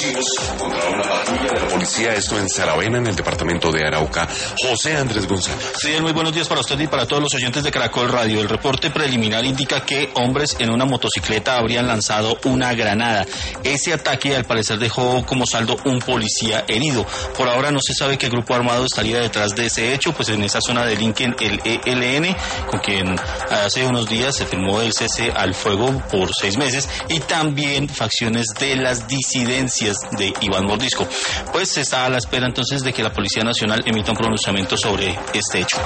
explosivos contra una patrulla de la policía, esto en Saravena, en el departamento de Arauca. José Andrés González. Sí, muy buenos días para usted y para todos los oyentes de Caracol Radio. El reporte preliminar indica que hombres en una motocicleta habrían lanzado una granada. Ese ataque al parecer dejó como saldo un policía herido. Por ahora no se sabe qué grupo armado estaría detrás de ese hecho, pues en esa zona delinquen el ELN, con quien hace unos días se firmó el cese al fuego por 6 meses, y también facciones de las disidencias de Iván Mordisco. Pues se está a la espera entonces de que la Policía Nacional emita un pronunciamiento sobre este hecho.